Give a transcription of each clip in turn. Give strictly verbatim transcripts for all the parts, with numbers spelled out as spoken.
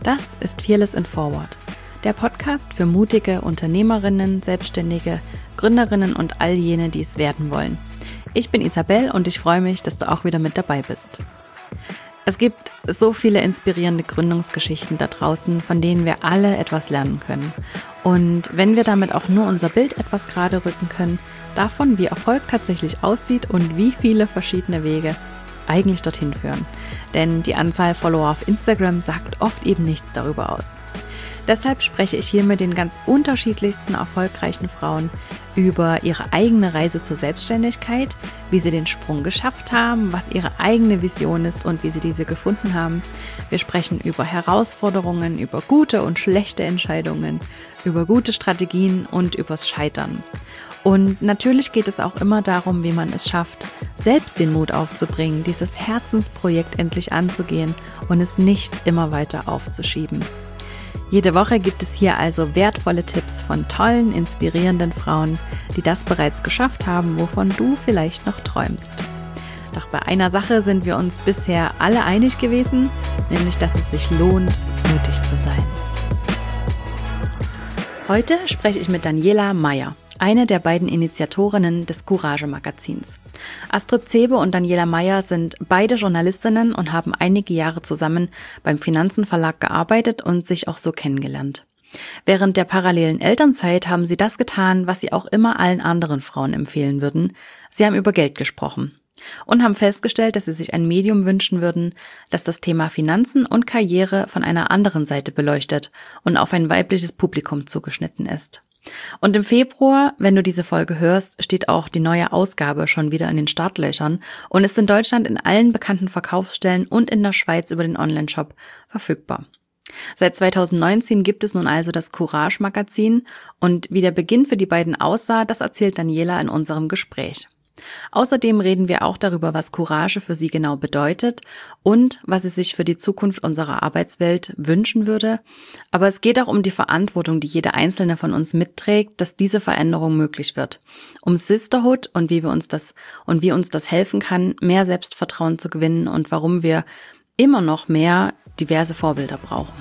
Das ist Fearless in Forward, der Podcast für mutige Unternehmerinnen, Selbstständige, Gründerinnen und all jene, die es werden wollen. Ich bin Isabel und ich freue mich, dass du auch wieder mit dabei bist. Es gibt so viele inspirierende Gründungsgeschichten da draußen, von denen wir alle etwas lernen können. Und wenn wir damit auch nur unser Bild etwas gerade rücken können, davon, wie Erfolg tatsächlich aussieht und wie viele verschiedene Wege eigentlich dorthin führen. Denn die Anzahl Follower auf Instagram sagt oft eben nichts darüber aus. Deshalb spreche ich hier mit den ganz unterschiedlichsten erfolgreichen Frauen über ihre eigene Reise zur Selbstständigkeit, wie sie den Sprung geschafft haben, was ihre eigene Vision ist und wie sie diese gefunden haben. Wir sprechen über Herausforderungen, über gute und schlechte Entscheidungen, über gute Strategien und übers Scheitern. Und natürlich geht es auch immer darum, wie man es schafft, selbst den Mut aufzubringen, dieses Herzensprojekt endlich anzugehen und es nicht immer weiter aufzuschieben. Jede Woche gibt es hier also wertvolle Tipps von tollen, inspirierenden Frauen, die das bereits geschafft haben, wovon du vielleicht noch träumst. Doch bei einer Sache sind wir uns bisher alle einig gewesen, nämlich dass es sich lohnt, mutig zu sein. Heute spreche ich mit Daniela Meyer, eine der beiden Initiatorinnen des Courage-Magazins. Astrid Zebe und Daniela Meyer sind beide Journalistinnen und haben einige Jahre zusammen beim Finanzen-Verlag gearbeitet und sich auch so kennengelernt. Während der parallelen Elternzeit haben sie das getan, was sie auch immer allen anderen Frauen empfehlen würden. Sie haben über Geld gesprochen und haben festgestellt, dass sie sich ein Medium wünschen würden, das das Thema Finanzen und Karriere von einer anderen Seite beleuchtet und auf ein weibliches Publikum zugeschnitten ist. Und im Februar, wenn du diese Folge hörst, steht auch die neue Ausgabe schon wieder in den Startlöchern und ist in Deutschland in allen bekannten Verkaufsstellen und in der Schweiz über den Onlineshop verfügbar. Seit zweitausendneunzehn gibt es nun also das Courage-Magazin und wie der Beginn für die beiden aussah, das erzählt Daniela in unserem Gespräch. Außerdem reden wir auch darüber, was Courage für sie genau bedeutet und was sie sich für die Zukunft unserer Arbeitswelt wünschen würde. Aber es geht auch um die Verantwortung, die jede einzelne von uns mitträgt, dass diese Veränderung möglich wird. Um Sisterhood und wie wir uns das und wie uns das helfen kann, mehr Selbstvertrauen zu gewinnen und warum wir immer noch mehr diverse Vorbilder brauchen.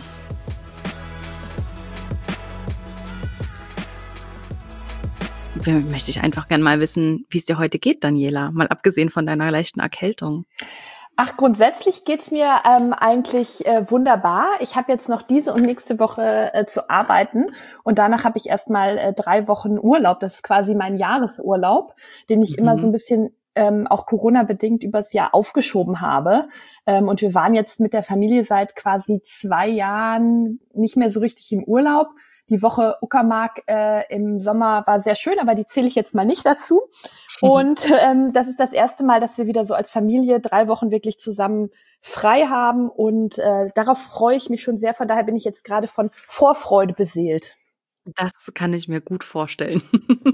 Möchte ich einfach gerne mal wissen, wie es dir heute geht, Daniela, mal abgesehen von deiner leichten Erkältung. Ach, grundsätzlich geht's mir ähm, eigentlich äh, wunderbar. Ich habe jetzt noch diese und nächste Woche äh, zu arbeiten und danach habe ich erstmal äh, drei Wochen Urlaub. Das ist quasi mein Jahresurlaub, den ich mhm. immer so ein bisschen ähm, auch Corona-bedingt übers Jahr aufgeschoben habe. Ähm, und wir waren jetzt mit der Familie seit quasi zwei Jahren nicht mehr so richtig im Urlaub. Die Woche Uckermark äh, im Sommer war sehr schön, aber die zähle ich jetzt mal nicht dazu. Und ähm, das ist das erste Mal, dass wir wieder so als Familie drei Wochen wirklich zusammen frei haben. Und äh, darauf freue ich mich schon sehr. Von daher bin ich jetzt gerade von Vorfreude beseelt. Das kann ich mir gut vorstellen.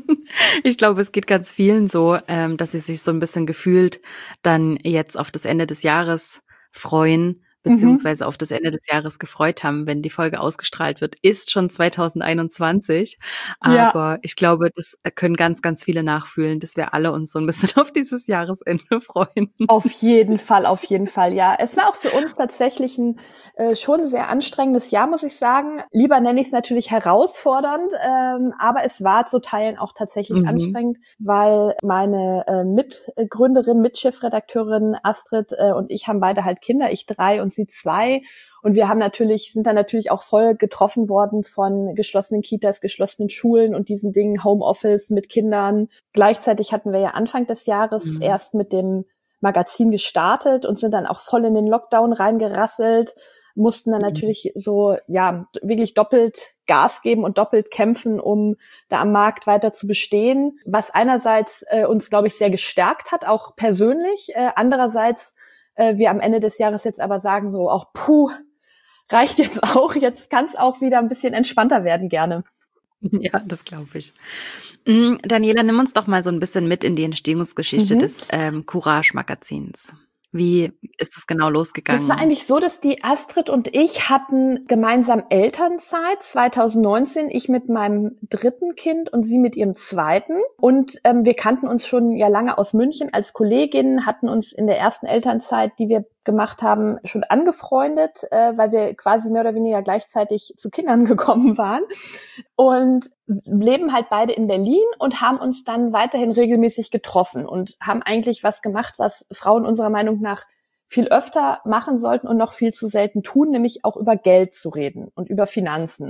Ich glaube, es geht ganz vielen so, ähm, dass sie sich so ein bisschen gefühlt dann jetzt auf das Ende des Jahres freuen, beziehungsweise auf das Ende des Jahres gefreut haben, wenn die Folge ausgestrahlt wird, ist schon zweitausendeinundzwanzig. Aber ja. Ich glaube, das können ganz, ganz viele nachfühlen, dass wir alle uns so ein bisschen auf dieses Jahresende freuen. Auf jeden Fall, auf jeden Fall, ja. Es war auch für uns tatsächlich ein äh, schon sehr anstrengendes Jahr, muss ich sagen. Lieber nenne ich es natürlich herausfordernd, ähm, aber es war zu Teilen auch tatsächlich mhm. anstrengend, weil meine äh, Mitgründerin, Mitchefredakteurin Astrid äh, und ich haben beide halt Kinder, ich drei und sie zwei. Und wir haben natürlich, sind dann natürlich auch voll getroffen worden von geschlossenen Kitas, geschlossenen Schulen und diesen Dingen, Homeoffice mit Kindern. Gleichzeitig hatten wir ja Anfang des Jahres mhm. erst mit dem Magazin gestartet und sind dann auch voll in den Lockdown reingerasselt, mussten dann mhm. natürlich so, ja, wirklich doppelt Gas geben und doppelt kämpfen, um da am Markt weiter zu bestehen. Was einerseits äh, uns, glaube ich, sehr gestärkt hat, auch persönlich. Äh, andererseits wir am Ende des Jahres jetzt aber sagen so, auch puh, reicht jetzt auch, jetzt kann es auch wieder ein bisschen entspannter werden gerne. Ja, das glaube ich. Mhm, Daniela, nimm uns doch mal so ein bisschen mit in die Entstehungsgeschichte mhm. des ähm, Courage-Magazins. Wie ist das genau losgegangen? Es war eigentlich so, dass die Astrid und ich hatten gemeinsam Elternzeit zweitausendneunzehn, ich mit meinem dritten Kind und sie mit ihrem zweiten. Und ähm, wir kannten uns schon ja lange aus München als Kolleginnen, hatten uns in der ersten Elternzeit, die wir gemacht haben, schon angefreundet, äh, weil wir quasi mehr oder weniger gleichzeitig zu Kindern gekommen waren und leben halt beide in Berlin und haben uns dann weiterhin regelmäßig getroffen und haben eigentlich was gemacht, was Frauen unserer Meinung nach viel öfter machen sollten und noch viel zu selten tun, nämlich auch über Geld zu reden und über Finanzen.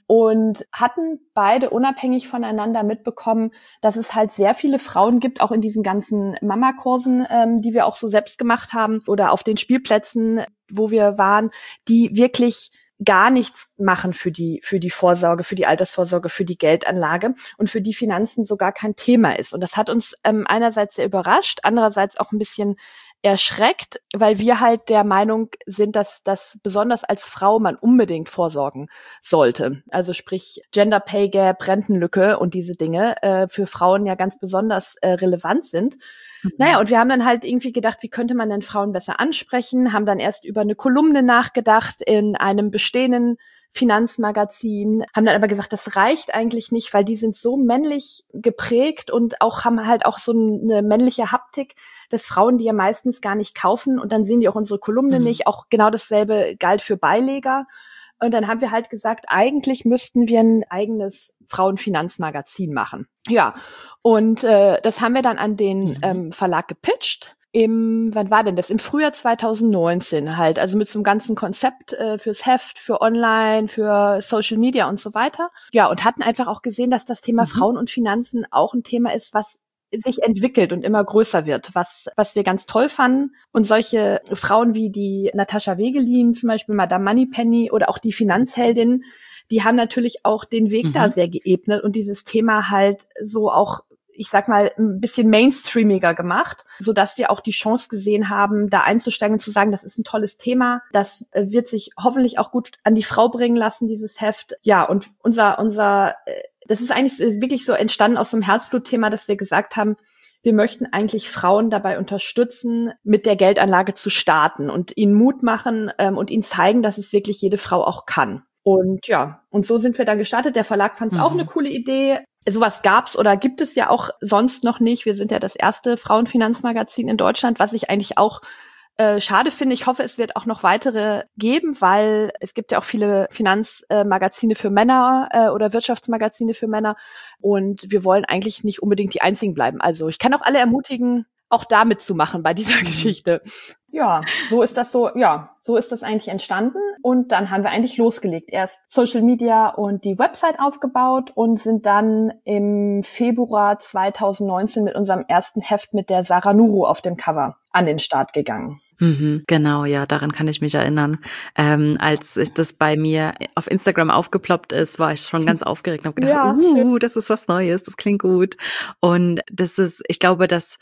Und hatten beide unabhängig voneinander mitbekommen, dass es halt sehr viele Frauen gibt, auch in diesen ganzen Mama-Kursen, ähm, die wir auch so selbst gemacht haben oder auf den Spielplätzen, wo wir waren, die wirklich gar nichts machen für die für die Vorsorge, für die Altersvorsorge, für die Geldanlage und für die Finanzen so gar kein Thema ist. Und das hat uns ähm, einerseits sehr überrascht, andererseits auch ein bisschen erschreckt, weil wir halt der Meinung sind, dass das besonders als Frau man unbedingt vorsorgen sollte. Also sprich Gender Pay Gap, Rentenlücke und diese Dinge äh, für Frauen ja ganz besonders äh, relevant sind. Mhm. Naja, und wir haben dann halt irgendwie gedacht, wie könnte man denn Frauen besser ansprechen, haben dann erst über eine Kolumne nachgedacht in einem bestehenden Finanzmagazin, haben dann aber gesagt, das reicht eigentlich nicht, weil die sind so männlich geprägt und auch haben halt auch so eine männliche Haptik, dass Frauen die ja meistens gar nicht kaufen und dann sehen die auch unsere Kolumne mhm. nicht. Auch genau dasselbe galt für Beileger. Und dann haben wir halt gesagt, eigentlich müssten wir ein eigenes Frauenfinanzmagazin machen. Ja, und äh, das haben wir dann an den mhm. ähm, Verlag gepitcht. Im, wann war denn das? Im Frühjahr zwanzig neunzehn halt, also mit so einem ganzen Konzept äh, fürs Heft, für Online, für Social Media und so weiter. Ja, und hatten einfach auch gesehen, dass das Thema mhm. Frauen und Finanzen auch ein Thema ist, was sich entwickelt und immer größer wird, was was wir ganz toll fanden. Und solche Frauen wie die Natascha Wegelin, zum Beispiel Madame Moneypenny oder auch die Finanzheldin, die haben natürlich auch den Weg mhm. da sehr geebnet und dieses Thema halt so auch, ich sag mal, ein bisschen mainstreamiger gemacht, so dass wir auch die Chance gesehen haben, da einzusteigen und zu sagen, das ist ein tolles Thema, das wird sich hoffentlich auch gut an die Frau bringen lassen, dieses Heft. Ja, und unser, unser, das ist eigentlich wirklich so entstanden aus so einem Herzblutthema, dass wir gesagt haben, wir möchten eigentlich Frauen dabei unterstützen, mit der Geldanlage zu starten und ihnen Mut machen ähm, und ihnen zeigen, dass es wirklich jede Frau auch kann. Und ja, und so sind wir dann gestartet. Der Verlag fand es mhm. auch eine coole Idee. Sowas gab's oder gibt es ja auch sonst noch nicht. Wir sind ja das erste Frauenfinanzmagazin in Deutschland, was ich eigentlich auch äh, schade finde. Ich hoffe, es wird auch noch weitere geben, weil es gibt ja auch viele Finanzmagazine für Männer äh, oder Wirtschaftsmagazine für Männer. Und wir wollen eigentlich nicht unbedingt die einzigen bleiben. Also ich kann auch alle ermutigen, auch da mitzumachen bei dieser Geschichte. Ja, so ist das so, ja, so ist das eigentlich entstanden. Und dann haben wir eigentlich losgelegt. Erst Social Media und die Website aufgebaut und sind dann im Februar zwanzig neunzehn mit unserem ersten Heft mit der Sarah Nuru auf dem Cover an den Start gegangen. Mhm, genau, ja, daran kann ich mich erinnern. Ähm, als ich das bei mir auf Instagram aufgeploppt ist, war ich schon ganz aufgeregt und habe gedacht, ja, uh, das ist was Neues, das klingt gut. Und das ist, ich glaube, dass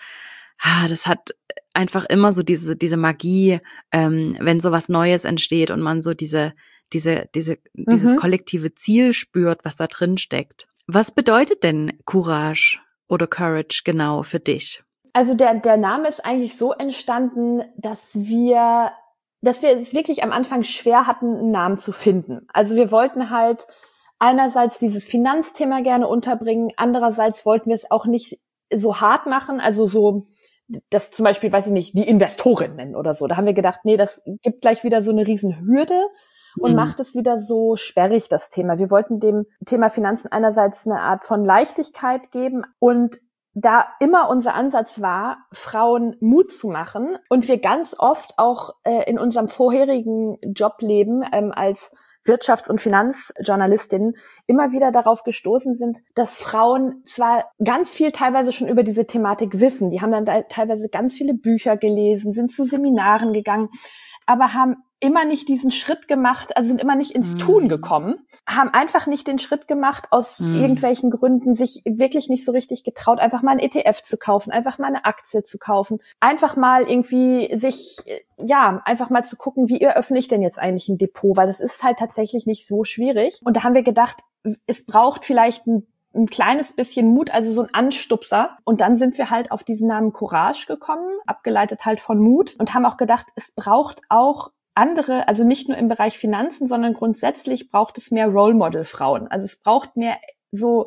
das hat einfach immer so diese diese Magie, ähm, wenn so was Neues entsteht und man so diese diese diese mhm. dieses kollektive Ziel spürt, was da drin steckt. Was bedeutet denn Courage oder Courage genau für dich? Also der der Name ist eigentlich so entstanden, dass wir dass wir es wirklich am Anfang schwer hatten, einen Namen zu finden. Also wir wollten halt einerseits dieses Finanzthema gerne unterbringen, andererseits wollten wir es auch nicht so hart machen, also so das zum Beispiel, weiß ich nicht, die Investorin nennen oder so. Da haben wir gedacht, nee, das gibt gleich wieder so eine riesen Hürde und mhm. macht es wieder so sperrig, das Thema. Wir wollten dem Thema Finanzen einerseits eine Art von Leichtigkeit geben und da immer unser Ansatz war, Frauen Mut zu machen und wir ganz oft auch äh, in unserem vorherigen Jobleben ähm, als Wirtschafts- und Finanzjournalistinnen immer wieder darauf gestoßen sind, dass Frauen zwar ganz viel teilweise schon über diese Thematik wissen, die haben dann da teilweise ganz viele Bücher gelesen, sind zu Seminaren gegangen, aber haben immer nicht diesen Schritt gemacht, also sind immer nicht ins mm. Tun gekommen, haben einfach nicht den Schritt gemacht, aus mm. irgendwelchen Gründen sich wirklich nicht so richtig getraut, einfach mal ein E T F zu kaufen, einfach mal eine Aktie zu kaufen, einfach mal irgendwie sich, ja, einfach mal zu gucken, wie eröffne ich denn jetzt eigentlich ein Depot, weil das ist halt tatsächlich nicht so schwierig. Und da haben wir gedacht, es braucht vielleicht ein ein kleines bisschen Mut, also so ein Anstupser. Und dann sind wir halt auf diesen Namen Courage gekommen, abgeleitet halt von Mut und haben auch gedacht, es braucht auch andere, also nicht nur im Bereich Finanzen, sondern grundsätzlich braucht es mehr Role Model Frauen. Also es braucht mehr so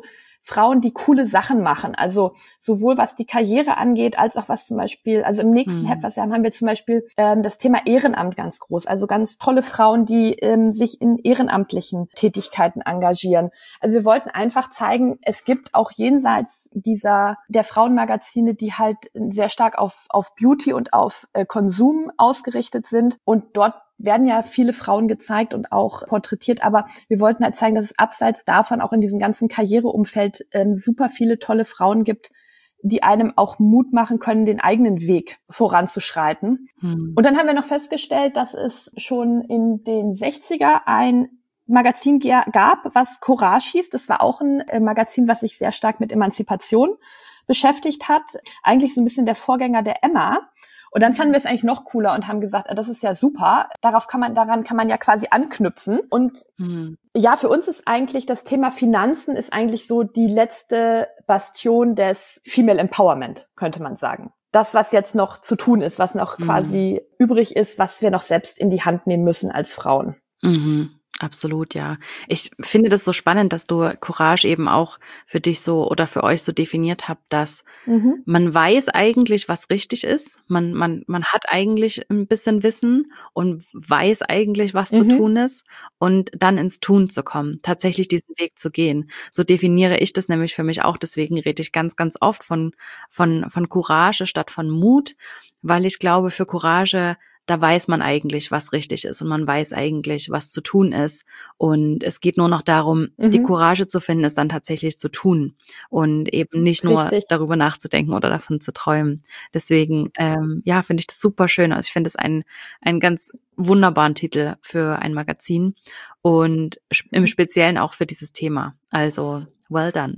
Frauen, die coole Sachen machen. Also sowohl was die Karriere angeht, als auch was zum Beispiel, also im nächsten mhm. Heft, was wir haben, haben wir zum Beispiel ähm, das Thema Ehrenamt ganz groß. Also ganz tolle Frauen, die ähm, sich in ehrenamtlichen Tätigkeiten engagieren. Also wir wollten einfach zeigen, es gibt auch jenseits dieser der Frauenmagazine, die halt sehr stark auf auf Beauty und auf äh, Konsum ausgerichtet sind. Und dort werden ja viele Frauen gezeigt und auch porträtiert, aber wir wollten halt zeigen, dass es abseits davon auch in diesem ganzen Karriereumfeld ähm, super viele tolle Frauen gibt, die einem auch Mut machen können, den eigenen Weg voranzuschreiten. Hm. Und dann haben wir noch festgestellt, dass es schon in den sechziger ein Magazin gab, was Courage hieß. Das war auch ein äh, Magazin, was sich sehr stark mit Emanzipation beschäftigt hat. Eigentlich so ein bisschen der Vorgänger der Emma. Und dann fanden wir es eigentlich noch cooler und haben gesagt, das ist ja super. Darauf kann man, daran kann man ja quasi anknüpfen. Und mhm. ja, für uns ist eigentlich das Thema Finanzen ist eigentlich so die letzte Bastion des Female Empowerment, könnte man sagen. Das, was jetzt noch zu tun ist, was noch mhm. quasi übrig ist, was wir noch selbst in die Hand nehmen müssen als Frauen. Mhm. Absolut, ja. Ich finde das so spannend, dass du Courage eben auch für dich so oder für euch so definiert habt, dass mhm. man weiß eigentlich, was richtig ist. Man, man, man hat eigentlich ein bisschen Wissen und weiß eigentlich, was mhm. zu tun ist und dann ins Tun zu kommen, tatsächlich diesen Weg zu gehen. So definiere ich das nämlich für mich auch. Deswegen rede ich ganz, ganz oft von, von, von Courage statt von Mut, weil ich glaube, für Courage da weiß man eigentlich, was richtig ist und man weiß eigentlich, was zu tun ist. Und es geht nur noch darum, mhm. die Courage zu finden, es dann tatsächlich zu tun und eben nicht nur richtig. darüber nachzudenken oder davon zu träumen. Deswegen, ähm, ja, finde ich das super schön. Also ich finde es einen, einen ganz wunderbaren Titel für ein Magazin und im Speziellen auch für dieses Thema. Also, well done.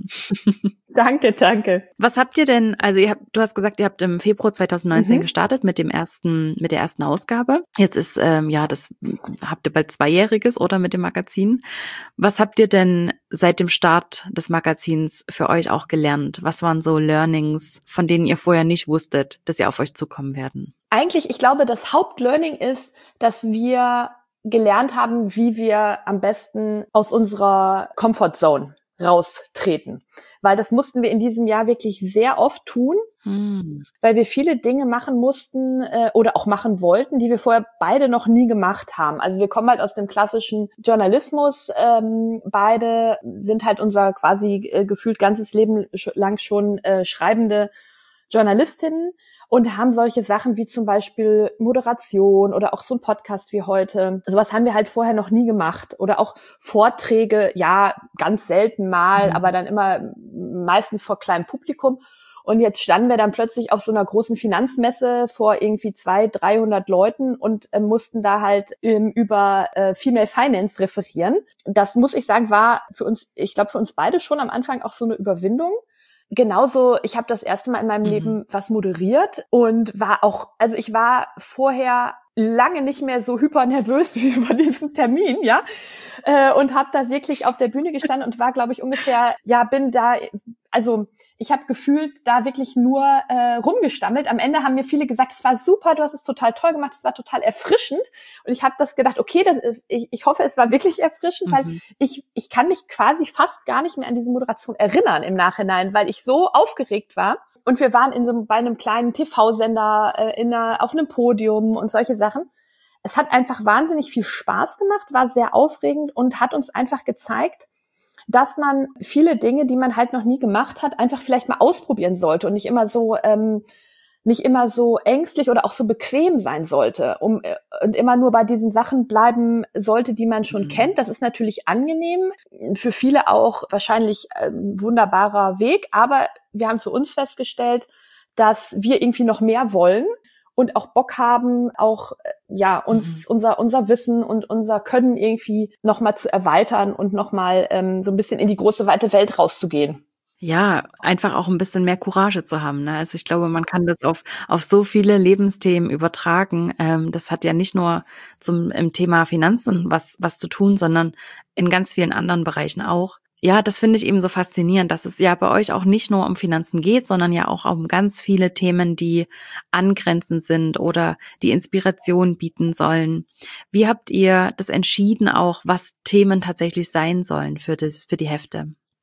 Danke, danke. Was habt ihr denn, also ihr habt, du hast gesagt, ihr habt im Februar zwanzig neunzehn mhm. gestartet mit dem ersten, mit der ersten Ausgabe. Jetzt ist, ähm, ja, das habt ihr bald Zweijähriges oder mit dem Magazin. Was habt ihr denn seit dem Start des Magazins für euch auch gelernt? Was waren so Learnings, von denen ihr vorher nicht wusstet, dass sie auf euch zukommen werden? Eigentlich, ich glaube, das Hauptlearning ist, dass wir gelernt haben, wie wir am besten aus unserer Comfortzone raustreten. Weil das mussten wir in diesem Jahr wirklich sehr oft tun, hm. weil wir viele Dinge machen mussten äh, oder auch machen wollten, die wir vorher beide noch nie gemacht haben. Also wir kommen halt aus dem klassischen Journalismus. Ähm, beide sind halt unser quasi äh, gefühlt ganzes Leben lang schon äh, schreibende Journalistinnen und haben solche Sachen wie zum Beispiel Moderation oder auch so ein Podcast wie heute. Sowas haben wir halt vorher noch nie gemacht. Oder auch Vorträge, ja, ganz selten mal, mhm. aber dann immer meistens vor kleinem Publikum. Und jetzt standen wir dann plötzlich auf so einer großen Finanzmesse vor irgendwie zweihundert, dreihundert Leuten und äh, mussten da halt ähm, über äh, Female Finance referieren. Das, muss ich sagen, war für uns, ich glaube für uns beide schon am Anfang auch so eine Überwindung. Genauso, ich habe das erste Mal in meinem mhm. Leben was moderiert und war auch, also ich war vorher lange nicht mehr so hyper nervös wie über diesen Termin, ja, äh, und habe da wirklich auf der Bühne gestanden und war, glaube ich, ungefähr, ja, bin da, also ich habe gefühlt da wirklich nur äh, rumgestammelt. Am Ende haben mir viele gesagt, es war super, du hast es total toll gemacht, es war total erfrischend. Und ich habe das gedacht, okay, das ist, ich, ich hoffe, es war wirklich erfrischend, mhm. weil ich ich kann mich quasi fast gar nicht mehr an diese Moderation erinnern im Nachhinein, weil ich so aufgeregt war. Und wir waren in so bei einem kleinen T V-Sender äh, in einer, auf einem Podium und solche Sachen. Es hat einfach wahnsinnig viel Spaß gemacht, war sehr aufregend und hat uns einfach gezeigt, dass man viele Dinge, die man halt noch nie gemacht hat, einfach vielleicht mal ausprobieren sollte und nicht immer so ähm, nicht immer so ängstlich oder auch so bequem sein sollte, um und immer nur bei diesen Sachen bleiben sollte, die man schon mhm. kennt. Das ist natürlich angenehm, für viele auch wahrscheinlich ein wunderbarer Weg, aber wir haben für uns festgestellt, dass wir irgendwie noch mehr wollen und auch Bock haben, auch ja uns mhm. unser unser Wissen und unser Können irgendwie nochmal zu erweitern und nochmal ähm, so ein bisschen in die große weite Welt rauszugehen. Ja, einfach auch ein bisschen mehr Courage zu haben, ne? Also ich glaube, man kann das auf auf so viele Lebensthemen übertragen. Ähm, das hat ja nicht nur zum im Thema Finanzen was was zu tun, sondern in ganz vielen anderen Bereichen auch. Ja, das finde ich eben so faszinierend, dass es ja bei euch auch nicht nur um Finanzen geht, sondern ja auch um ganz viele Themen, die angrenzend sind oder die Inspiration bieten sollen. Wie habt ihr das entschieden auch, was Themen tatsächlich sein sollen für das, für die Hefte?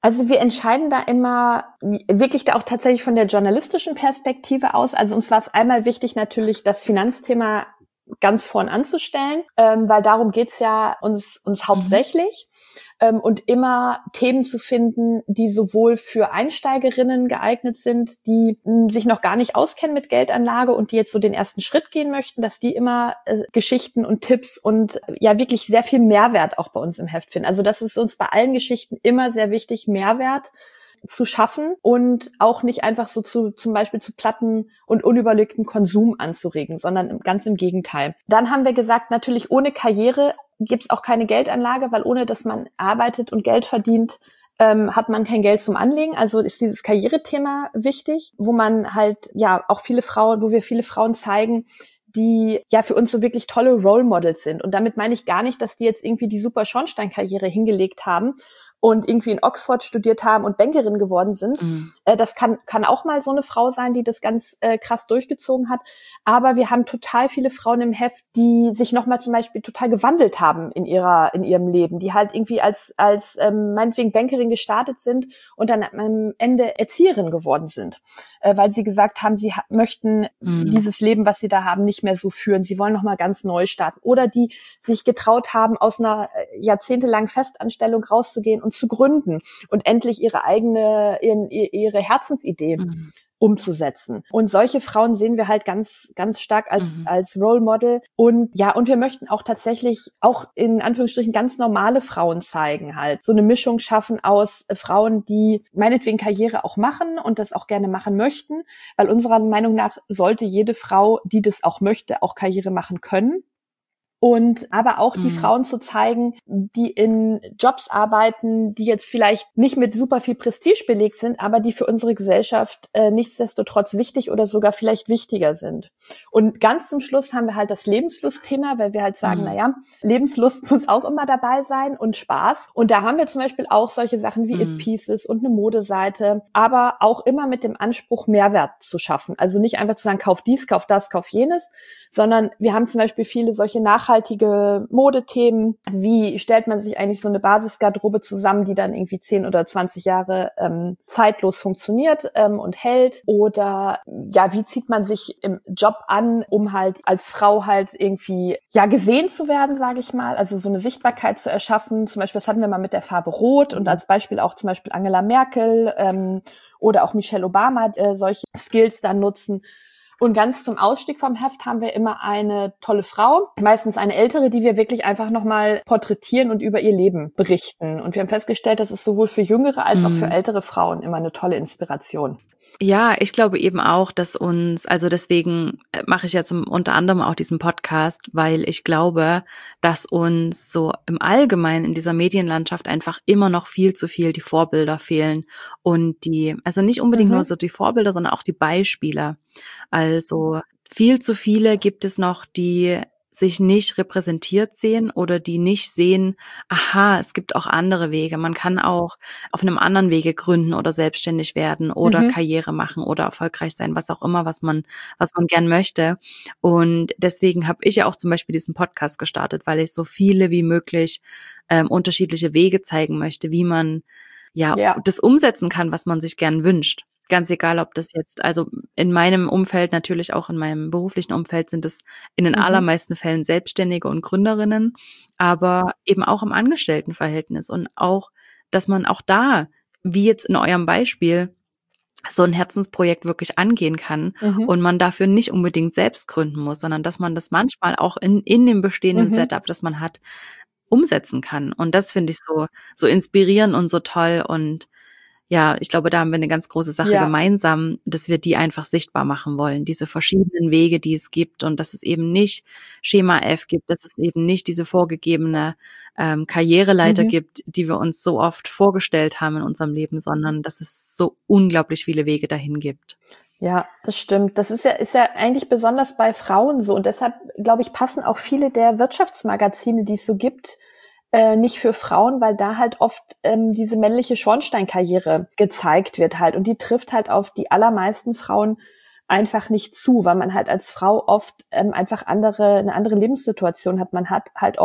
Also wir entscheiden da immer wirklich da auch tatsächlich von der journalistischen Perspektive aus. Also uns war es einmal wichtig, natürlich das Finanzthema ganz vorn anzustellen, ähm, weil darum geht's ja uns uns hauptsächlich. Mhm. Ähm, und immer Themen zu finden, die sowohl für Einsteigerinnen geeignet sind, die mh, sich noch gar nicht auskennen mit Geldanlage und die jetzt so den ersten Schritt gehen möchten, dass die immer äh, Geschichten und Tipps und äh, ja wirklich sehr viel Mehrwert auch bei uns im Heft finden. Also das ist uns bei allen Geschichten immer sehr wichtig, Mehrwert zu schaffen und auch nicht einfach so zu zum Beispiel zu platten und unüberlegten Konsum anzuregen, sondern ganz im Gegenteil. Dann haben wir gesagt, natürlich ohne Karriere gibt's auch keine Geldanlage, weil ohne dass man arbeitet und Geld verdient, ähm, hat man kein Geld zum Anlegen. Also ist dieses Karrierethema wichtig, wo man halt ja auch viele Frauen, wo wir viele Frauen zeigen, die ja für uns so wirklich tolle Role Models sind. Und damit meine ich gar nicht, dass die jetzt irgendwie die super Schornsteinkarriere hingelegt haben und irgendwie in Oxford studiert haben und Bankerin geworden sind. Mhm. Äh, das kann kann auch mal so eine Frau sein, die das ganz äh, krass durchgezogen hat. Aber wir haben total viele Frauen im Heft, die sich nochmal zum Beispiel total gewandelt haben in ihrer in ihrem Leben, die halt irgendwie als als ähm, meinetwegen Bankerin gestartet sind und dann am Ende Erzieherin geworden sind, äh, weil sie gesagt haben, sie ha- möchten mhm. dieses Leben, was sie da haben, nicht mehr so führen. Sie wollen nochmal ganz neu starten. Oder die sich getraut haben, aus einer jahrzehntelangen Festanstellung rauszugehen und zu gründen und endlich ihre eigene, ihren, ihre Herzensidee mhm. umzusetzen. Und solche Frauen sehen wir halt ganz, ganz stark als, mhm. als Role Model. Und ja, und wir möchten auch tatsächlich auch in Anführungsstrichen ganz normale Frauen zeigen halt. So eine Mischung schaffen aus Frauen, die meinetwegen Karriere auch machen und das auch gerne machen möchten, weil unserer Meinung nach sollte jede Frau, die das auch möchte, auch Karriere machen können. Und aber auch die mhm. Frauen zu zeigen, die in Jobs arbeiten, die jetzt vielleicht nicht mit super viel Prestige belegt sind, aber die für unsere Gesellschaft äh, nichtsdestotrotz wichtig oder sogar vielleicht wichtiger sind. Und ganz zum Schluss haben wir halt das Lebenslustthema, weil wir halt sagen, mhm. naja, Lebenslust muss auch immer dabei sein und Spaß. Und da haben wir zum Beispiel auch solche Sachen wie mhm. It Pieces und eine Modeseite, aber auch immer mit dem Anspruch, Mehrwert zu schaffen. Also nicht einfach zu sagen, kauf dies, kauf das, kauf jenes, sondern wir haben zum Beispiel viele solche nachhaltige Modethemen. Wie stellt man sich eigentlich so eine Basisgarderobe zusammen, die dann irgendwie zehn oder zwanzig Jahre ähm, zeitlos funktioniert ähm, und hält? Oder ja, wie zieht man sich im Job an, um halt als Frau halt irgendwie ja gesehen zu werden, sage ich mal, also so eine Sichtbarkeit zu erschaffen. Zum Beispiel, das hatten wir mal mit der Farbe Rot und als Beispiel auch zum Beispiel Angela Merkel ähm, oder auch Michelle Obama äh, solche Skills dann nutzen. Und ganz zum Ausstieg vom Heft haben wir immer eine tolle Frau, meistens eine ältere, die wir wirklich einfach nochmal porträtieren und über ihr Leben berichten. Und wir haben festgestellt, das ist sowohl für jüngere als auch für ältere Frauen immer eine tolle Inspiration. Ja, ich glaube eben auch, dass uns, also deswegen mache ich ja zum unter anderem auch diesen Podcast, weil ich glaube, dass uns so im Allgemeinen in dieser Medienlandschaft einfach immer noch viel zu viel die Vorbilder fehlen und die, also nicht unbedingt mhm. nur so die Vorbilder, sondern auch die Beispiele. Also viel zu viele gibt es noch, die sich nicht repräsentiert sehen oder die nicht sehen, aha, es gibt auch andere Wege. Man kann auch auf einem anderen Wege gründen oder selbstständig werden oder mhm. Karriere machen oder erfolgreich sein, was auch immer, was man, was man gern möchte. Und deswegen habe ich ja auch zum Beispiel diesen Podcast gestartet, weil ich so viele wie möglich ähm, unterschiedliche Wege zeigen möchte, wie man ja, ja das umsetzen kann, was man sich gern wünscht. Ganz egal, ob das jetzt, also in meinem Umfeld, natürlich auch in meinem beruflichen Umfeld sind es in den mhm. allermeisten Fällen Selbstständige und Gründerinnen, aber eben auch im Angestelltenverhältnis und auch, dass man auch da, wie jetzt in eurem Beispiel, so ein Herzensprojekt wirklich angehen kann mhm. und man dafür nicht unbedingt selbst gründen muss, sondern dass man das manchmal auch in, in dem bestehenden mhm. Setup, das man hat, umsetzen kann. Und das finde ich so, so inspirierend und so toll und ja, ich glaube, da haben wir eine ganz große Sache ja. gemeinsam, dass wir die einfach sichtbar machen wollen, diese verschiedenen Wege, die es gibt und dass es eben nicht Schema F gibt, dass es eben nicht diese vorgegebene ähm, Karriereleiter mhm. gibt, die wir uns so oft vorgestellt haben in unserem Leben, sondern dass es so unglaublich viele Wege dahin gibt. Ja, das stimmt. Das ist ja, ist ja eigentlich besonders bei Frauen so und deshalb, glaube ich, passen auch viele der Wirtschaftsmagazine, die es so gibt, nicht für Frauen, weil da halt oft ähm, diese männliche Schornsteinkarriere gezeigt wird halt und die trifft halt auf die allermeisten Frauen einfach nicht zu, weil man halt als Frau oft ähm, einfach andere eine andere Lebenssituation hat. Man hat halt oft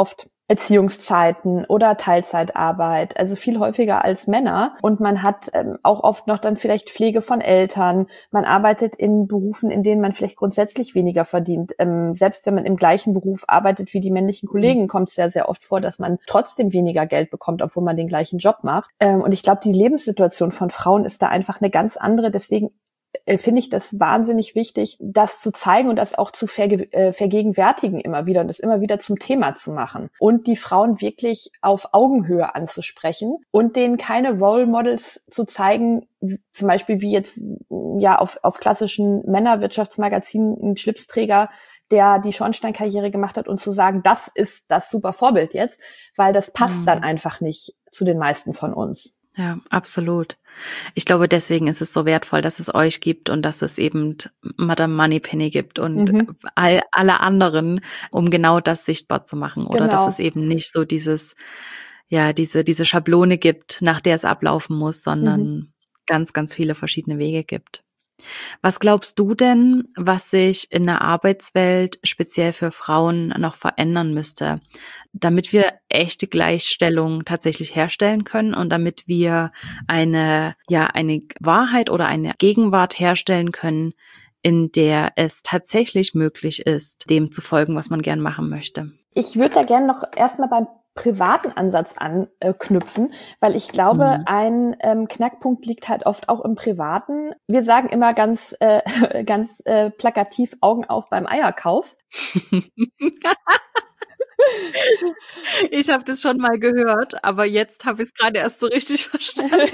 Erziehungszeiten oder Teilzeitarbeit, also viel häufiger als Männer. Und man hat ähm, auch oft noch dann vielleicht Pflege von Eltern. Man arbeitet in Berufen, in denen man vielleicht grundsätzlich weniger verdient. Ähm, selbst wenn man im gleichen Beruf arbeitet wie die männlichen Kollegen, kommt es ja sehr oft vor, dass man trotzdem weniger Geld bekommt, obwohl man den gleichen Job macht. Ähm, und ich glaube, die Lebenssituation von Frauen ist da einfach eine ganz andere. Deswegen finde ich das wahnsinnig wichtig, das zu zeigen und das auch zu verge- äh, vergegenwärtigen immer wieder und das immer wieder zum Thema zu machen und die Frauen wirklich auf Augenhöhe anzusprechen und denen keine Role Models zu zeigen, wie, zum Beispiel wie jetzt ja auf, auf klassischen Männerwirtschaftsmagazinen ein Schlipsträger, der die Schornsteinkarriere gemacht hat, und zu sagen, das ist das super Vorbild jetzt, weil das passt mhm. dann einfach nicht zu den meisten von uns. Ja, absolut. Ich glaube, deswegen ist es so wertvoll, dass es euch gibt und dass es eben Madame Moneypenny gibt und mhm. all, alle anderen, um genau das sichtbar zu machen. Oder genau. Dass es eben nicht so dieses, ja, diese, diese Schablone gibt, nach der es ablaufen muss, sondern mhm. ganz, ganz viele verschiedene Wege gibt. Was glaubst du denn, was sich in der Arbeitswelt speziell für Frauen noch verändern müsste, damit wir echte Gleichstellung tatsächlich herstellen können und damit wir eine, ja, eine Wahrheit oder eine Gegenwart herstellen können, in der es tatsächlich möglich ist, dem zu folgen, was man gern machen möchte? Ich würde da gerne noch erstmal beim privaten Ansatz anknüpfen, weil ich glaube, mhm. ein ähm, Knackpunkt liegt halt oft auch im Privaten. Wir sagen immer ganz äh, ganz äh, plakativ Augen auf beim Eierkauf. Ich habe das schon mal gehört, aber jetzt habe ich es gerade erst so richtig verstanden.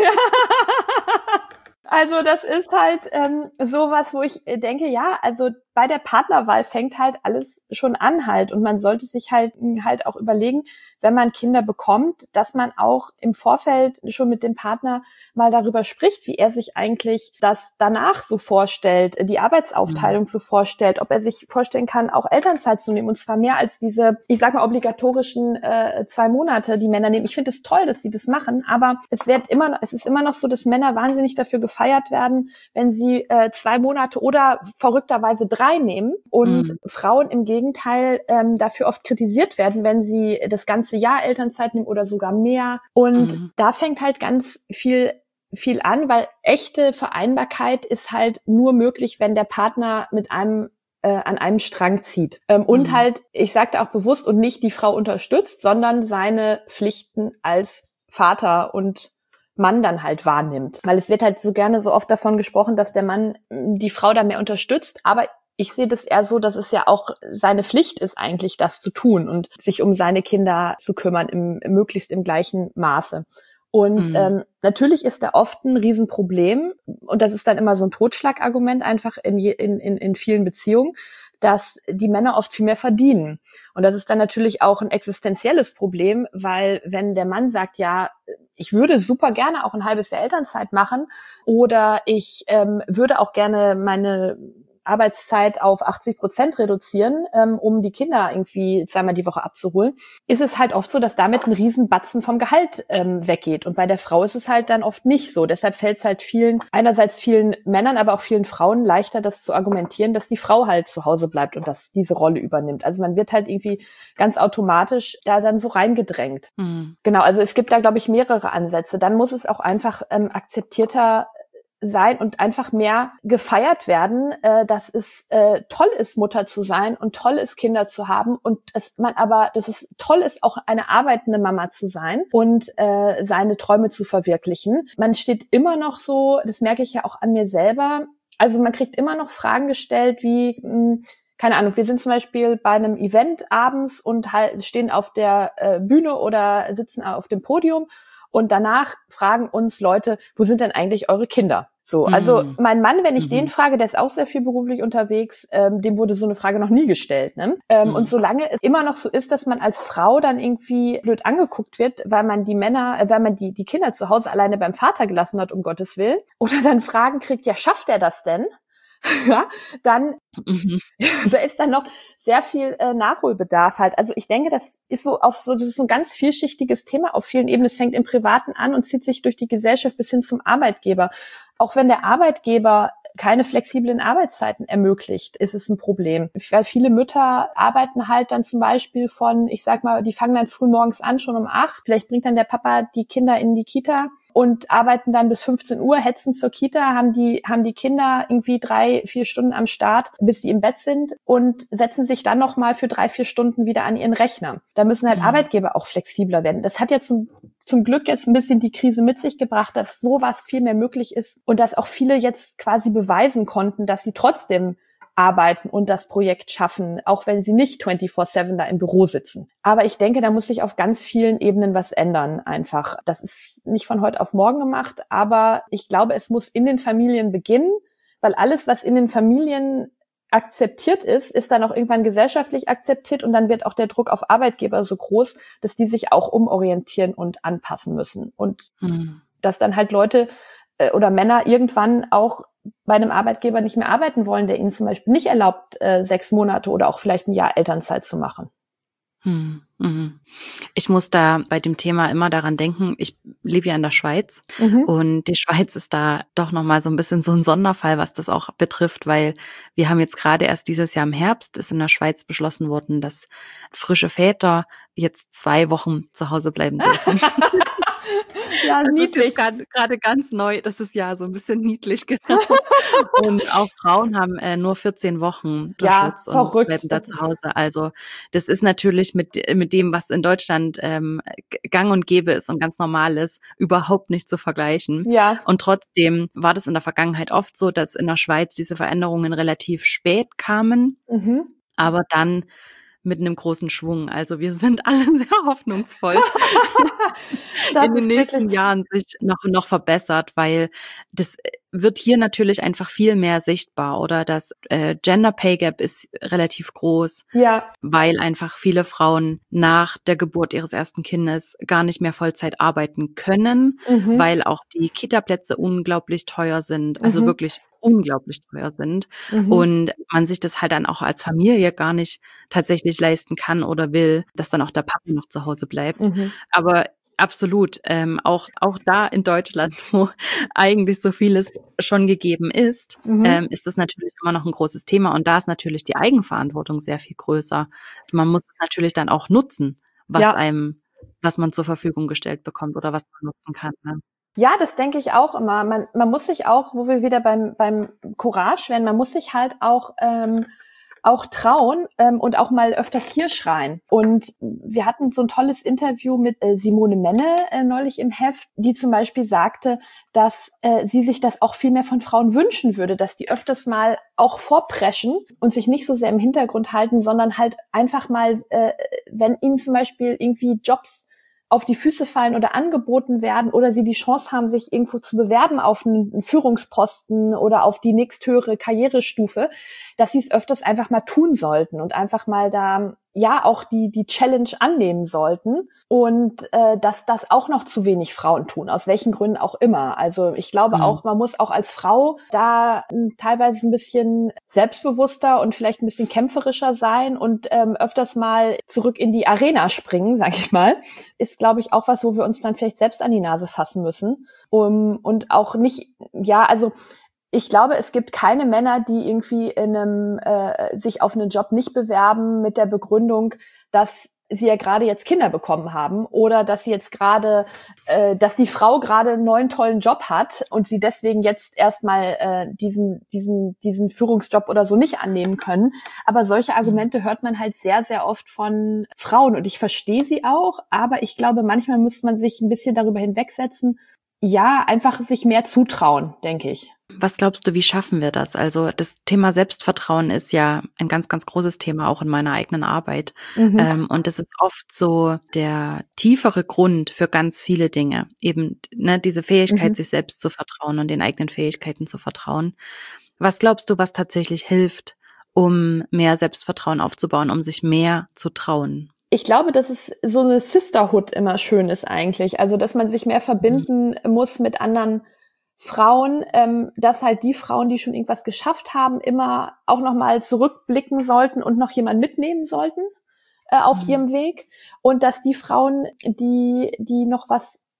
Also das ist halt ähm, sowas, wo ich denke, ja, also bei der Partnerwahl fängt halt alles schon an halt und man sollte sich halt halt auch überlegen, wenn man Kinder bekommt, dass man auch im Vorfeld schon mit dem Partner mal darüber spricht, wie er sich eigentlich das danach so vorstellt, die Arbeitsaufteilung mhm. so vorstellt, ob er sich vorstellen kann, auch Elternzeit zu nehmen, und zwar mehr als diese, ich sag mal, obligatorischen äh, zwei Monate, die Männer nehmen. Ich finde es toll, dass sie das machen, aber es wird immer noch, es ist immer noch so, dass Männer wahnsinnig dafür gefeiert werden, wenn sie äh, zwei Monate oder verrückterweise drei nehmen und mhm. Frauen im Gegenteil ähm, dafür oft kritisiert werden, wenn sie das ganze Jahr Elternzeit nehmen oder sogar mehr. Und mhm. da fängt halt ganz viel viel an, weil echte Vereinbarkeit ist halt nur möglich, wenn der Partner mit einem äh, an einem Strang zieht. Ähm, mhm. Und halt, ich sagte auch bewusst, und nicht die Frau unterstützt, sondern seine Pflichten als Vater und Mann dann halt wahrnimmt. Weil es wird halt so gerne so oft davon gesprochen, dass der Mann die Frau da mehr unterstützt, aber ich sehe das eher so, dass es ja auch seine Pflicht ist, eigentlich das zu tun und sich um seine Kinder zu kümmern, im, möglichst im gleichen Maße. Und mhm. ähm, natürlich ist da oft ein Riesenproblem, und das ist dann immer so ein Totschlagargument einfach in, je, in, in, in vielen Beziehungen, dass die Männer oft viel mehr verdienen. Und das ist dann natürlich auch ein existenzielles Problem, weil wenn der Mann sagt, ja, ich würde super gerne auch ein halbes Jahr Elternzeit machen oder ich ähm, würde auch gerne meine Arbeitszeit auf achtzig Prozent reduzieren, ähm, um die Kinder irgendwie zweimal die Woche abzuholen, ist es halt oft so, dass damit ein Riesenbatzen vom Gehalt ähm, weggeht. Und bei der Frau ist es halt dann oft nicht so. Deshalb fällt es halt vielen, einerseits vielen Männern, aber auch vielen Frauen leichter, das zu argumentieren, dass die Frau halt zu Hause bleibt und dass diese Rolle übernimmt. Also man wird halt irgendwie ganz automatisch da dann so reingedrängt. Mhm. Genau, also es gibt da, glaube ich, mehrere Ansätze. Dann muss es auch einfach ähm, akzeptierter sein und einfach mehr gefeiert werden, äh, dass es äh, toll ist, Mutter zu sein und toll ist, Kinder zu haben, und es man aber, dass es toll ist, auch eine arbeitende Mama zu sein und äh, seine Träume zu verwirklichen. Man steht immer noch so, das merke ich ja auch an mir selber, also man kriegt immer noch Fragen gestellt wie, mh, keine Ahnung, wir sind zum Beispiel bei einem Event abends und halt stehen auf der äh, Bühne oder sitzen auf dem Podium. Und danach fragen uns Leute, wo sind denn eigentlich eure Kinder? So, also mhm. mein Mann, wenn ich mhm. den frage, der ist auch sehr viel beruflich unterwegs, ähm, dem wurde so eine Frage noch nie gestellt. Ne? Ähm, mhm. Und solange es immer noch so ist, dass man als Frau dann irgendwie blöd angeguckt wird, weil man die Männer, äh, weil man die die Kinder zu Hause alleine beim Vater gelassen hat, um Gottes Willen, oder dann Fragen kriegt, ja, schafft er das denn? Ja, dann mhm. da ist dann noch sehr viel äh, Nachholbedarf halt. Also ich denke, das ist so auf so das ist so ein ganz vielschichtiges Thema auf vielen Ebenen. Es fängt im Privaten an und zieht sich durch die Gesellschaft bis hin zum Arbeitgeber. Auch wenn der Arbeitgeber keine flexiblen Arbeitszeiten ermöglicht, ist es ein Problem. Weil viele Mütter arbeiten halt dann zum Beispiel von, ich sag mal, die fangen dann früh morgens an, schon um acht. Vielleicht bringt dann der Papa die Kinder in die Kita und arbeiten dann bis fünfzehn Uhr, hetzen zur Kita, haben die, haben die Kinder irgendwie drei, vier Stunden am Start, bis sie im Bett sind und setzen sich dann nochmal für drei, vier Stunden wieder an ihren Rechner. Da müssen halt mhm. Arbeitgeber auch flexibler werden. Das hat ja zum, zum Glück jetzt ein bisschen die Krise mit sich gebracht, dass sowas viel mehr möglich ist und dass auch viele jetzt quasi beweisen konnten, dass sie trotzdem arbeiten und das Projekt schaffen, auch wenn sie nicht vierundzwanzig sieben da im Büro sitzen. Aber ich denke, da muss sich auf ganz vielen Ebenen was ändern einfach. Das ist nicht von heute auf morgen gemacht, aber ich glaube, es muss in den Familien beginnen, weil alles, was in den Familien akzeptiert ist, ist dann auch irgendwann gesellschaftlich akzeptiert und dann wird auch der Druck auf Arbeitgeber so groß, dass die sich auch umorientieren und anpassen müssen. Und hm. dass dann halt Leute äh, oder Männer irgendwann auch bei einem Arbeitgeber nicht mehr arbeiten wollen, der ihnen zum Beispiel nicht erlaubt, äh, sechs Monate oder auch vielleicht ein Jahr Elternzeit zu machen. Hm, mhm. Ich muss da bei dem Thema immer daran denken, ich lebe ja in der Schweiz mhm. und die Schweiz ist da doch nochmal so ein bisschen so ein Sonderfall, was das auch betrifft, weil wir haben jetzt gerade erst dieses Jahr im Herbst, ist in der Schweiz beschlossen worden, dass frische Väter jetzt zwei Wochen zu Hause bleiben dürfen. Ja, das niedlich. ist jetzt gerade ganz neu, das ist ja so ein bisschen niedlich, genau. Und auch Frauen haben äh, nur vierzehn Wochen Schutz ja, und verrückt. bleiben da zu Hause. Also das ist natürlich mit mit dem, was in Deutschland ähm, gang und gäbe ist und ganz normal ist, überhaupt nicht zu vergleichen. Ja. Und trotzdem war das in der Vergangenheit oft so, dass in der Schweiz diese Veränderungen relativ spät kamen, mhm. aber dann mit einem großen Schwung. Also wir sind alle sehr hoffnungsvoll, in den nächsten Jahren sich noch noch verbessert, weil das wird hier natürlich einfach viel mehr sichtbar, oder das äh, Gender Pay Gap ist relativ groß, ja. weil einfach viele Frauen nach der Geburt ihres ersten Kindes gar nicht mehr Vollzeit arbeiten können, mhm. weil auch die Kita-Plätze unglaublich teuer sind, also mhm. wirklich unglaublich teuer sind mhm. und man sich das halt dann auch als Familie gar nicht tatsächlich leisten kann oder will, dass dann auch der Papa noch zu Hause bleibt. Mhm. Aber absolut, ähm, auch auch da in Deutschland, wo eigentlich so vieles schon gegeben ist, mhm. ähm, ist das natürlich immer noch ein großes Thema und da ist natürlich die Eigenverantwortung sehr viel größer. Man muss es natürlich dann auch nutzen, was ja. einem, was man zur Verfügung gestellt bekommt oder was man nutzen kann. Ne? Ja, das denke ich auch immer. Man, man muss sich auch, wo wir wieder beim beim Courage werden, man muss sich halt auch ähm, auch trauen ähm, und auch mal öfters hier schreien. Und wir hatten so ein tolles Interview mit äh, Simone Menne äh, neulich im Heft, die zum Beispiel sagte, dass äh, sie sich das auch viel mehr von Frauen wünschen würde, dass die öfters mal auch vorpreschen und sich nicht so sehr im Hintergrund halten, sondern halt einfach mal, äh, wenn ihnen zum Beispiel irgendwie Jobs auf die Füße fallen oder angeboten werden oder sie die Chance haben, sich irgendwo zu bewerben auf einen Führungsposten oder auf die nächsthöhere Karrierestufe, dass sie es öfters einfach mal tun sollten und einfach mal da ja auch die die Challenge annehmen sollten und äh, dass das auch noch zu wenig Frauen tun, aus welchen Gründen auch immer. Also ich glaube mhm. auch, man muss auch als Frau da m, teilweise ein bisschen selbstbewusster und vielleicht ein bisschen kämpferischer sein und ähm, öfters mal zurück in die Arena springen, sag ich mal, ist, glaube ich, auch was, wo wir uns dann vielleicht selbst an die Nase fassen müssen um, und auch nicht, ja, also ich glaube, es gibt keine Männer, die irgendwie in einem äh, sich auf einen Job nicht bewerben mit der Begründung, dass sie ja gerade jetzt Kinder bekommen haben oder dass sie jetzt gerade, äh, dass die Frau gerade einen neuen tollen Job hat und sie deswegen jetzt erstmal äh, diesen diesen diesen Führungsjob oder so nicht annehmen können. Aber solche Argumente hört man halt sehr sehr oft von Frauen und ich verstehe sie auch, aber ich glaube, manchmal muss man sich ein bisschen darüber hinwegsetzen. Ja, einfach sich mehr zutrauen, denke ich. Was glaubst du, wie schaffen wir das? Also das Thema Selbstvertrauen ist ja ein ganz, ganz großes Thema, auch in meiner eigenen Arbeit. Mhm. Ähm, und das ist oft so der tiefere Grund für ganz viele Dinge. Eben ne, diese Fähigkeit, mhm. sich selbst zu vertrauen und den eigenen Fähigkeiten zu vertrauen. Was glaubst du, was tatsächlich hilft, um mehr Selbstvertrauen aufzubauen, um sich mehr zu trauen? Ich glaube, dass es so eine Sisterhood immer schön ist eigentlich. Also, dass man sich mehr verbinden mhm. muss mit anderen Frauen, ähm, dass halt die Frauen, die schon irgendwas geschafft haben, immer auch nochmal zurückblicken sollten und noch jemanden mitnehmen sollten äh, auf mhm. ihrem Weg. Und dass die Frauen, die die noch was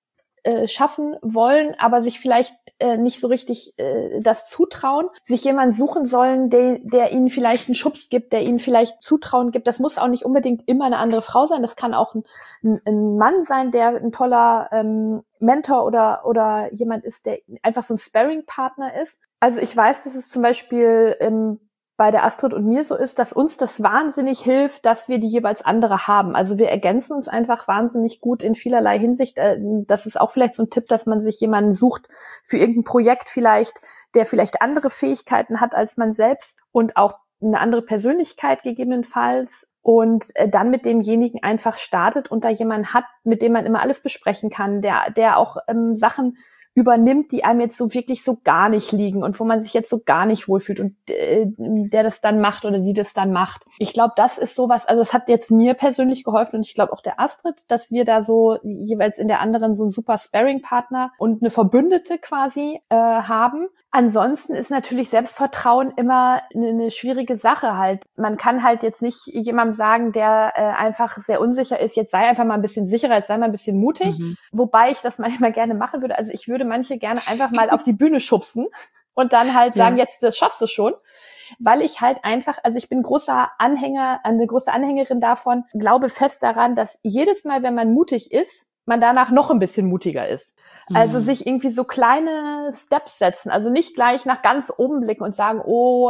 äh, schaffen wollen, aber sich vielleicht äh, nicht so richtig äh, das zutrauen, sich jemanden suchen sollen, der, der ihnen vielleicht einen Schubs gibt, der ihnen vielleicht Zutrauen gibt. Das muss auch nicht unbedingt immer eine andere Frau sein, das kann auch ein, ein, ein Mann sein, der ein toller ähm, Mentor oder oder jemand ist, der einfach so ein Sparring-Partner ist. Also ich weiß, dass es zum Beispiel ähm, bei der Astrid und mir so ist, dass uns das wahnsinnig hilft, dass wir die jeweils andere haben. Also wir ergänzen uns einfach wahnsinnig gut in vielerlei Hinsicht. Das ist auch vielleicht so ein Tipp, dass man sich jemanden sucht für irgendein Projekt vielleicht, der vielleicht andere Fähigkeiten hat als man selbst und auch eine andere Persönlichkeit gegebenenfalls und dann mit demjenigen einfach startet und da jemanden hat, mit dem man immer alles besprechen kann, der der auch ähm, Sachen übernimmt, die einem jetzt so wirklich so gar nicht liegen und wo man sich jetzt so gar nicht wohlfühlt und äh, der das dann macht oder die das dann macht. Ich glaube, das ist sowas, also es hat jetzt mir persönlich geholfen und ich glaube auch der Astrid, dass wir da so jeweils in der anderen so einen super Sparring-Partner und eine Verbündete quasi äh, haben. Ansonsten ist natürlich Selbstvertrauen immer eine, eine schwierige Sache halt. Man kann halt jetzt nicht jemandem sagen, der äh, einfach sehr unsicher ist, jetzt sei einfach mal ein bisschen sicherer, jetzt sei mal ein bisschen mutig. Mhm. Wobei ich das manchmal gerne machen würde. Also ich würde manche gerne einfach mal auf die Bühne schubsen und dann halt sagen, ja. Jetzt, das schaffst du schon. Weil ich halt einfach, also ich bin großer Anhänger, eine große Anhängerin davon, glaube fest daran, dass jedes Mal, wenn man mutig ist, man danach noch ein bisschen mutiger ist. Also mhm. sich irgendwie so kleine Steps setzen, also nicht gleich nach ganz oben blicken und sagen, oh,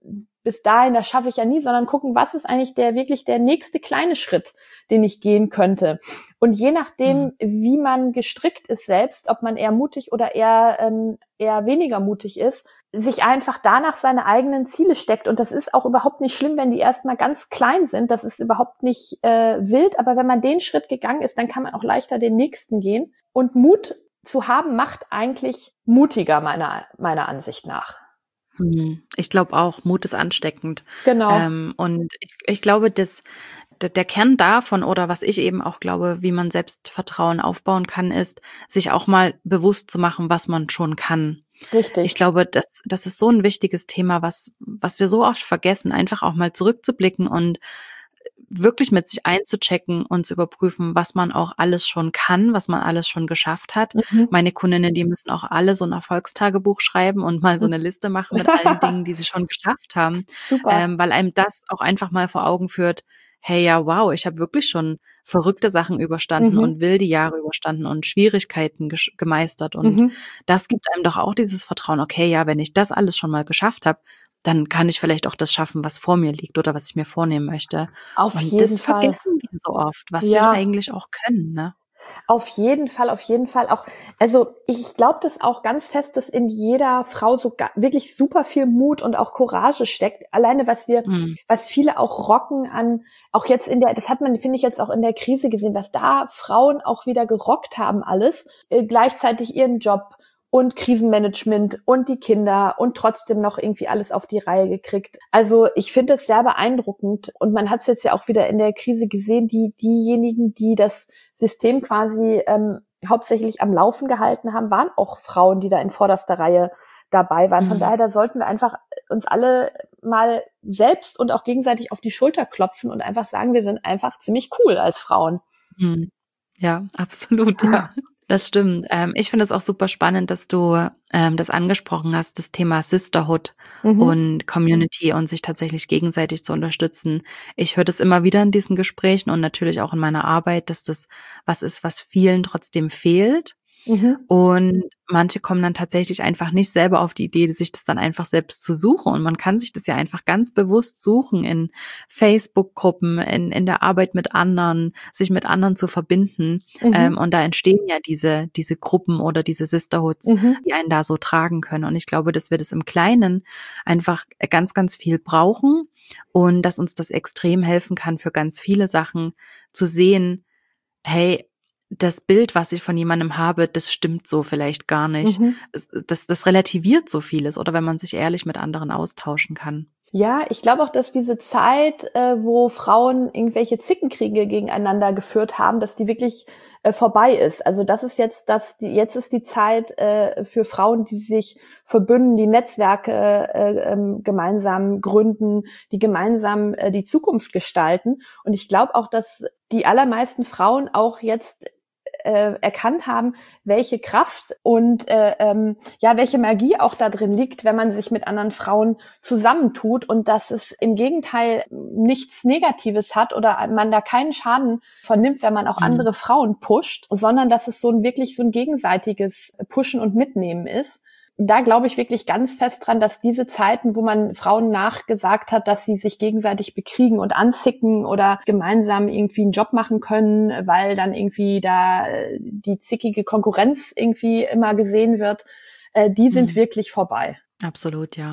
bis dahin, das schaffe ich ja nie, sondern gucken, was ist eigentlich der wirklich der nächste kleine Schritt, den ich gehen könnte. Und je nachdem, mhm. wie man gestrickt ist selbst, ob man eher mutig oder eher ähm, eher weniger mutig ist, sich einfach danach seine eigenen Ziele steckt. Und das ist auch überhaupt nicht schlimm, wenn die erstmal ganz klein sind. Das ist überhaupt nicht äh, wild. Aber wenn man den Schritt gegangen ist, dann kann man auch leichter den nächsten gehen. Und Mut zu haben, macht eigentlich mutiger, meiner meiner Ansicht nach. Ich glaube auch, Mut ist ansteckend. Genau. Ähm, und ich, ich glaube, dass der Kern davon oder was ich eben auch glaube, wie man Selbstvertrauen aufbauen kann, ist, sich auch mal bewusst zu machen, was man schon kann. Richtig. Ich glaube, das, das ist so ein wichtiges Thema, was, was wir so oft vergessen, einfach auch mal zurückzublicken und wirklich mit sich einzuchecken und zu überprüfen, was man auch alles schon kann, was man alles schon geschafft hat. Mhm. Meine Kundinnen, die müssen auch alle so ein Erfolgstagebuch schreiben und mal so eine Liste machen mit allen Dingen, die sie schon geschafft haben. Super. Ähm, weil einem das auch einfach mal vor Augen führt, hey, ja, wow, ich habe wirklich schon verrückte Sachen überstanden mhm. und wilde Jahre überstanden und Schwierigkeiten ge- gemeistert. Und mhm. das gibt einem doch auch dieses Vertrauen, okay, ja, wenn ich das alles schon mal geschafft habe, dann kann ich vielleicht auch das schaffen, was vor mir liegt oder was ich mir vornehmen möchte. Auf und jeden das Fall. vergessen wir so oft, was ja. wir eigentlich auch können, ne? Auf jeden Fall, auf jeden Fall auch. Also ich glaube das auch ganz fest, dass in jeder Frau so ga- wirklich super viel Mut und auch Courage steckt. Alleine was wir, mhm. was viele auch rocken an, auch jetzt in der, das hat man, finde ich jetzt auch in der Krise gesehen, was da Frauen auch wieder gerockt haben alles, äh, gleichzeitig ihren Job und Krisenmanagement und die Kinder und trotzdem noch irgendwie alles auf die Reihe gekriegt. Also ich finde es sehr beeindruckend und man hat es jetzt ja auch wieder in der Krise gesehen, die diejenigen, die das System quasi ähm, hauptsächlich am Laufen gehalten haben, waren auch Frauen, die da in vorderster Reihe dabei waren. Von mhm. daher, da sollten wir einfach uns alle mal selbst und auch gegenseitig auf die Schulter klopfen und einfach sagen, wir sind einfach ziemlich cool als Frauen. Mhm. Ja, absolut, ja. Das stimmt. Ähm, ich finde es auch super spannend, dass du ähm, das angesprochen hast, das Thema Sisterhood mhm. und Community und sich tatsächlich gegenseitig zu unterstützen. Ich höre das immer wieder in diesen Gesprächen und natürlich auch in meiner Arbeit, dass das was ist, was vielen trotzdem fehlt. Mhm. Und manche kommen dann tatsächlich einfach nicht selber auf die Idee, sich das dann einfach selbst zu suchen. Und man kann sich das ja einfach ganz bewusst suchen in Facebook-Gruppen, in, in der Arbeit mit anderen, sich mit anderen zu verbinden. Mhm. Ähm, und da entstehen ja diese, diese Gruppen oder diese Sisterhoods, mhm. die einen da so tragen können. Und ich glaube, dass wir das im Kleinen einfach ganz, ganz viel brauchen und dass uns das extrem helfen kann, für ganz viele Sachen zu sehen, hey, das Bild, was ich von jemandem habe, das stimmt so vielleicht gar nicht. Mhm. Das, das relativiert so vieles, oder wenn man sich ehrlich mit anderen austauschen kann. Ja, ich glaube auch, dass diese Zeit, äh, wo Frauen irgendwelche Zickenkriege gegeneinander geführt haben, dass die wirklich äh, vorbei ist. Also das ist jetzt das, die, jetzt ist die Zeit äh, für Frauen, die sich verbünden, die Netzwerke äh, ähm, gemeinsam gründen, die gemeinsam äh, die Zukunft gestalten. Und ich glaube auch, dass die allermeisten Frauen auch jetzt äh, erkannt haben, welche Kraft und äh, ähm, ja, welche Magie auch da drin liegt, wenn man sich mit anderen Frauen zusammentut und dass es im Gegenteil nichts Negatives hat oder man da keinen Schaden vernimmt, wenn man auch mhm. andere Frauen pusht, sondern dass es so ein wirklich so ein gegenseitiges Pushen und Mitnehmen ist. Da glaube ich wirklich ganz fest dran, dass diese Zeiten, wo man Frauen nachgesagt hat, dass sie sich gegenseitig bekriegen und anzicken oder gemeinsam irgendwie einen Job machen können, weil dann irgendwie da die zickige Konkurrenz irgendwie immer gesehen wird, äh, die sind mhm. wirklich vorbei. Absolut, ja.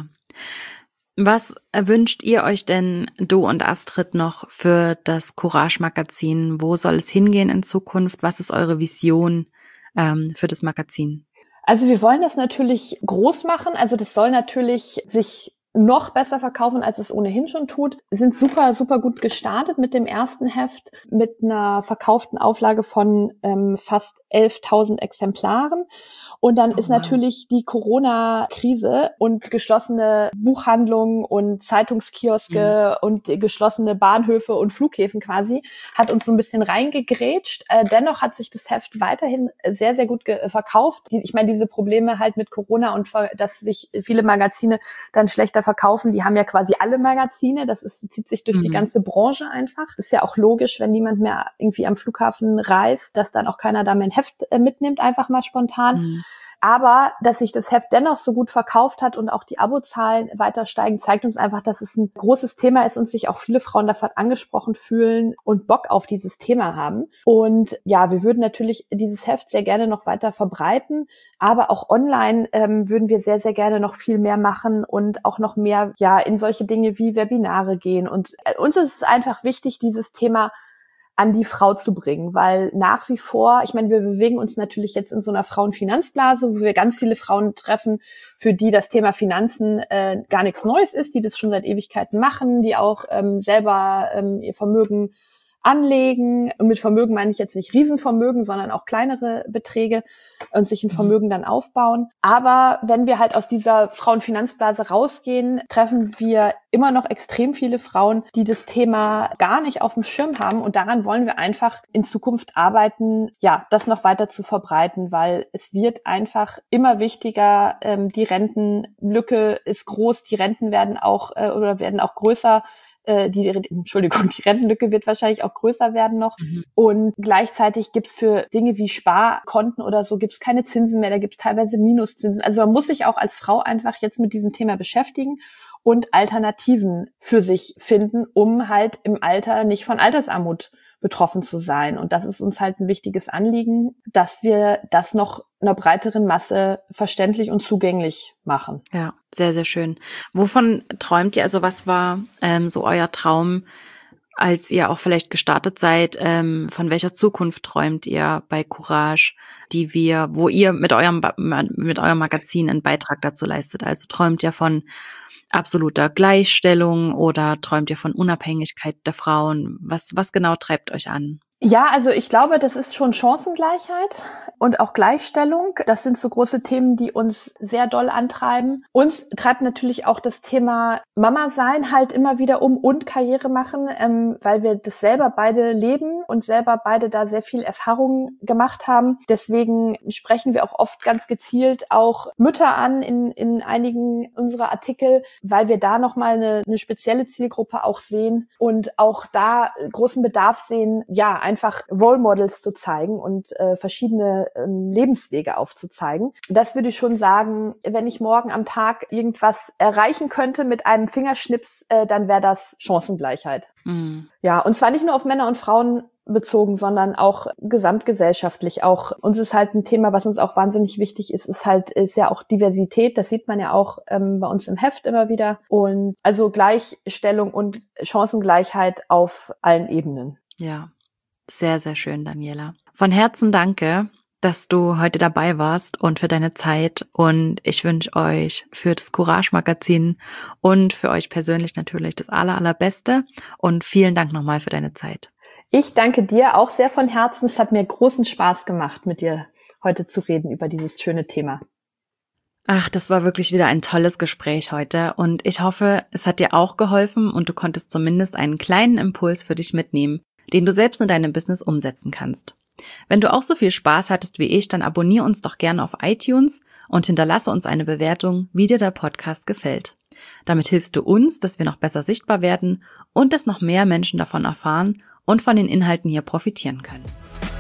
Was wünscht ihr euch denn, du und Astrid, noch für das Courage-Magazin? Wo soll es hingehen in Zukunft? Was ist eure Vision ähm, für das Magazin? Also wir wollen das natürlich groß machen. Also das soll natürlich sich noch besser verkaufen, als es ohnehin schon tut. Wir sind super, super gut gestartet mit dem ersten Heft, mit einer verkauften Auflage von ähm, fast elftausend Exemplaren. Und dann oh, ist natürlich wow. die Corona-Krise und geschlossene Buchhandlungen und Zeitungskioske mhm. und geschlossene Bahnhöfe und Flughäfen quasi, hat uns so ein bisschen reingegrätscht. Äh, dennoch hat sich das Heft weiterhin sehr, sehr gut ge- verkauft. Die, ich meine, diese Probleme halt mit Corona und dass sich viele Magazine dann schlechter verkaufen, die haben ja quasi alle Magazine. Das ist, zieht sich durch mhm. die ganze Branche einfach. Ist ja auch logisch, wenn niemand mehr irgendwie am Flughafen reist, dass dann auch keiner da mehr ein Heft äh, mitnimmt, einfach mal spontan. Mhm. Aber dass sich das Heft dennoch so gut verkauft hat und auch die Abozahlen weiter steigen, zeigt uns einfach, dass es ein großes Thema ist und sich auch viele Frauen davon angesprochen fühlen und Bock auf dieses Thema haben. Und ja, wir würden natürlich dieses Heft sehr gerne noch weiter verbreiten, aber auch online ähm, würden wir sehr, sehr gerne noch viel mehr machen und auch noch mehr ja in solche Dinge wie Webinare gehen. Und äh, uns ist es einfach wichtig, dieses Thema an die Frau zu bringen, weil nach wie vor, ich meine, wir bewegen uns natürlich jetzt in so einer Frauenfinanzblase, wo wir ganz viele Frauen treffen, für die das Thema Finanzen äh, gar nichts Neues ist, die das schon seit Ewigkeiten machen, die auch ähm, selber ähm, ihr Vermögen anlegen. Und mit Vermögen meine ich jetzt nicht Riesenvermögen, sondern auch kleinere Beträge und sich ein Vermögen dann aufbauen. Aber wenn wir halt aus dieser Frauenfinanzblase rausgehen, treffen wir immer noch extrem viele Frauen, die das Thema gar nicht auf dem Schirm haben. Und daran wollen wir einfach in Zukunft arbeiten, ja, das noch weiter zu verbreiten, weil es wird einfach immer wichtiger. Ähm, die Rentenlücke ist groß, die Renten werden auch äh, oder werden auch größer. Die, Entschuldigung, die Rentenlücke wird wahrscheinlich auch größer werden noch. Mhm. Und gleichzeitig gibt's für Dinge wie Sparkonten oder so, gibt's keine Zinsen mehr, da gibt's teilweise Minuszinsen. Also man muss sich auch als Frau einfach jetzt mit diesem Thema beschäftigen und Alternativen für sich finden, um halt im Alter nicht von Altersarmut betroffen zu sein. Und das ist uns halt ein wichtiges Anliegen, dass wir das noch einer breiteren Masse verständlich und zugänglich machen. Ja, sehr, sehr schön. Wovon träumt ihr? Also was war ähm, so euer Traum, als ihr auch vielleicht gestartet seid? Ähm, von welcher Zukunft träumt ihr bei Courage, die wir, wo ihr mit eurem mit eurem Magazin einen Beitrag dazu leistet? Also träumt ihr von absoluter Gleichstellung oder träumt ihr von Unabhängigkeit der Frauen? Was, was genau treibt euch an? Ja, also ich glaube, das ist schon Chancengleichheit und auch Gleichstellung. Das sind so große Themen, die uns sehr doll antreiben. Uns treibt natürlich auch das Thema Mama sein halt immer wieder um und Karriere machen, ähm, weil wir das selber beide leben und selber beide da sehr viel Erfahrung gemacht haben. Deswegen sprechen wir auch oft ganz gezielt auch Mütter an in, in einigen unserer Artikel, weil wir da nochmal eine, eine spezielle Zielgruppe auch sehen und auch da großen Bedarf sehen, ja, einfach Role Models zu zeigen und äh, verschiedene ähm, Lebenswege aufzuzeigen. Das würde ich schon sagen, wenn ich morgen am Tag irgendwas erreichen könnte mit einem Fingerschnips, äh, dann wäre das Chancengleichheit. Mhm. Ja, und zwar nicht nur auf Männer und Frauen bezogen, sondern auch gesamtgesellschaftlich. Auch uns ist halt ein Thema, was uns auch wahnsinnig wichtig ist, ist halt, ist ja auch Diversität. Das sieht man ja auch ähm, bei uns im Heft immer wieder. Und also Gleichstellung und Chancengleichheit auf allen Ebenen. Ja. Sehr, sehr schön, Daniela. Von Herzen danke, dass du heute dabei warst und für deine Zeit. Und ich wünsche euch für das Courage-Magazin und für euch persönlich natürlich das aller, allerbeste. Und vielen Dank nochmal für deine Zeit. Ich danke dir auch sehr von Herzen. Es hat mir großen Spaß gemacht, mit dir heute zu reden über dieses schöne Thema. Ach, das war wirklich wieder ein tolles Gespräch heute. Und ich hoffe, es hat dir auch geholfen und du konntest zumindest einen kleinen Impuls für dich mitnehmen, den du selbst in deinem Business umsetzen kannst. Wenn du auch so viel Spaß hattest wie ich, dann abonniere uns doch gerne auf iTunes und hinterlasse uns eine Bewertung, wie dir der Podcast gefällt. Damit hilfst du uns, dass wir noch besser sichtbar werden und dass noch mehr Menschen davon erfahren und von den Inhalten hier profitieren können.